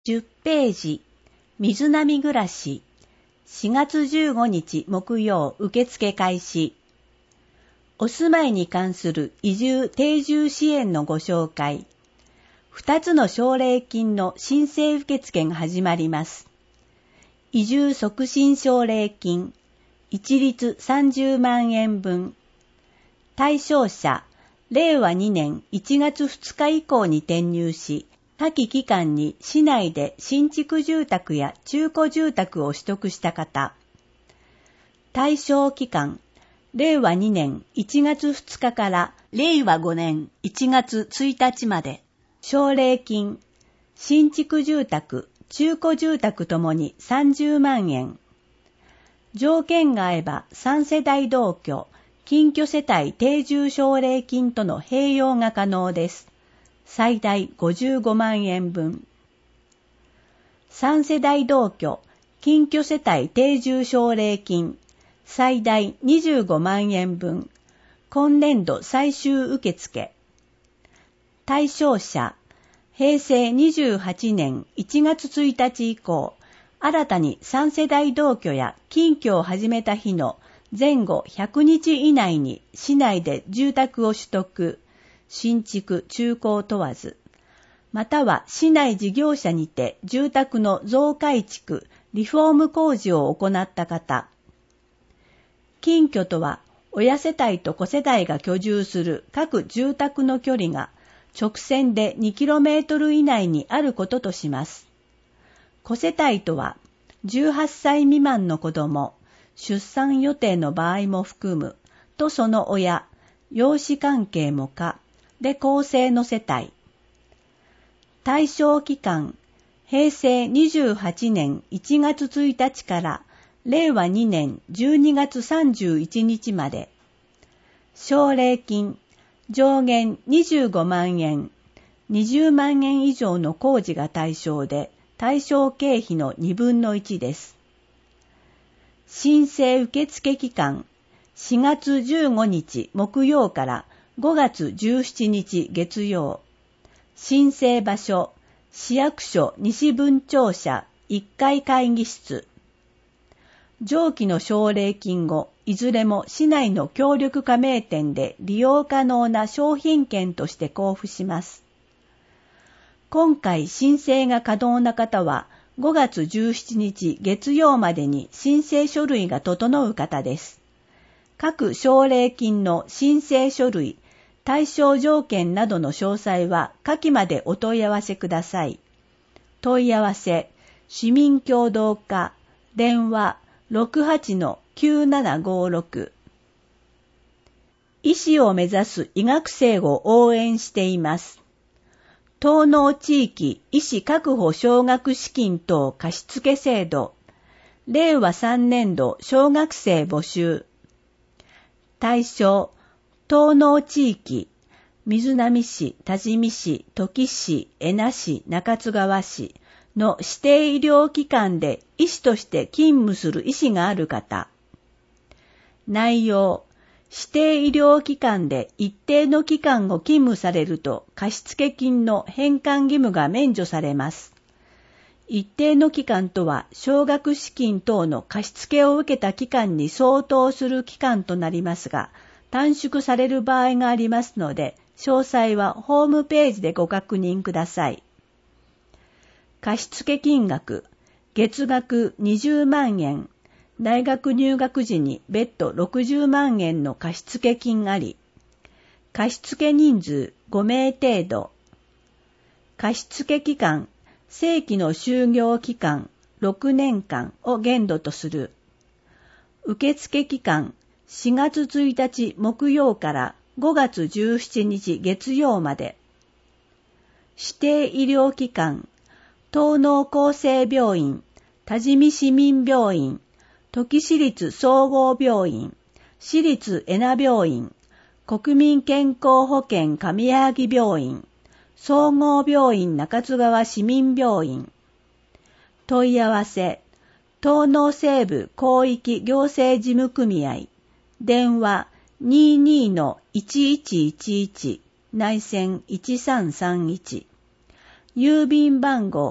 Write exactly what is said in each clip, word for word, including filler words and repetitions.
じゅっページ、水波暮らし、しがつじゅうごにち木曜受付開始。お住まいに関する移住定住支援のご紹介。ふたつの奨励金の申請受付が始まります。移住促進奨励金、一律さんじゅうまんえんぶん。対象者、れいわにねんいちがつふつか以降に転入し、下記期間に市内で新築住宅や中古住宅を取得した方。対象期間、れいわにねんいちがつふつかかられいわごねんいちがつついたちまで。奨励金、新築住宅、中古住宅ともにさんじゅうまんえん。条件が合えばさんせだい同居、近居世帯定住奨励金との併用が可能です。最大ごじゅうごまんえんぶん。さんせだい同居、近居世帯定住奨励金、最大にじゅうごまんえんぶん。今年度最終受付。対象者、へいせいにじゅうはちねんいちがつついたち以降、新たにさんせだい同居や近居を始めた日の前後ひゃくにち以内に市内で住宅を取得、新築・中古を問わず、または市内事業者にて住宅の増改築・リフォーム工事を行った方。近居とは、親世帯と子世帯が居住する各住宅の距離が直線で にキロメートル 以内にあることとします。子世帯とは、じゅうはっさい未満の子供、出産予定の場合も含む、とその親、養子関係も可、で構成の世帯。対象期間、へいせいにじゅうはちねんいちがつついたちかられいわにねんじゅうにがつさんじゅういちにちまで。奨励金、上限にじゅうごまんえん、にじゅうまんえん以上の工事が対象で、対象経費のにぶんのいちです。申請受付期間、しがつじゅうごにち木曜からごがつじゅうしちにち月曜。申請場所、市役所西分庁舎いっかい会議室。上記の奨励金をいずれも市内の協力加盟店で利用可能な商品券として交付します。今回申請が可能な方はごがつじゅうしちにち月曜までに申請書類が整う方です。各奨励金の申請書類、対象条件などの詳細は下記までお問い合わせください。問い合わせ、市民協働課、電話 ろくはちのきゅうななごろく。医師を目指す医学生を応援しています。東濃地域医師確保奨学資金等貸付制度、れいわさんねんど小学生募集。対象、東濃地域、瑞浪市、多治見市、土岐市、恵那市、中津川市の指定医療機関で医師として勤務する医師がある方。内容、指定医療機関で一定の期間を勤務されると貸付金の返還義務が免除されます。一定の期間とは奨学資金等の貸付を受けた期間に相当する期間となりますが、短縮される場合がありますので、詳細はホームページでご確認ください。貸付金額、月額にじゅうまんえん、大学入学時に別途ろくじゅうまんえんの貸付金あり、貸付人数ごめい程度、貸付期間、正規の就業期間ろくねんかんを限度とする。受付期間しがつついたち木曜からごがつじゅうしちにち月曜まで。指定医療機関、東濃厚生病院、多治見市民病院、土岐市立総合病院、市立恵那病院、国民健康保険上柳病院、総合病院中津川市民病院。問い合わせ、東濃西部広域行政事務組合、電話 にじゅうにのいちいちいちいち 内線いちさんさんいち、郵便番号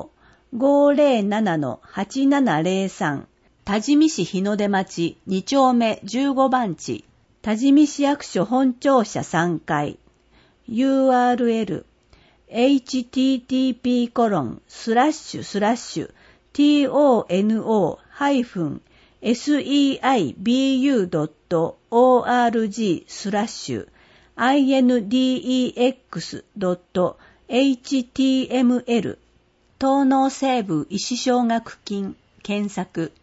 ごーぜろななのはちななぜろさん、多治見市日の出町に丁目じゅうご番地、多治見市役所本庁舎さんがい、ユーアールエル、エイチティーティーピーコロンスラッシュスラッシュトノハイフンセイブイドットオーアールジースラッシュアイエヌディーイーエックスドットエイチティーエムエル東農西部医師奨学金検索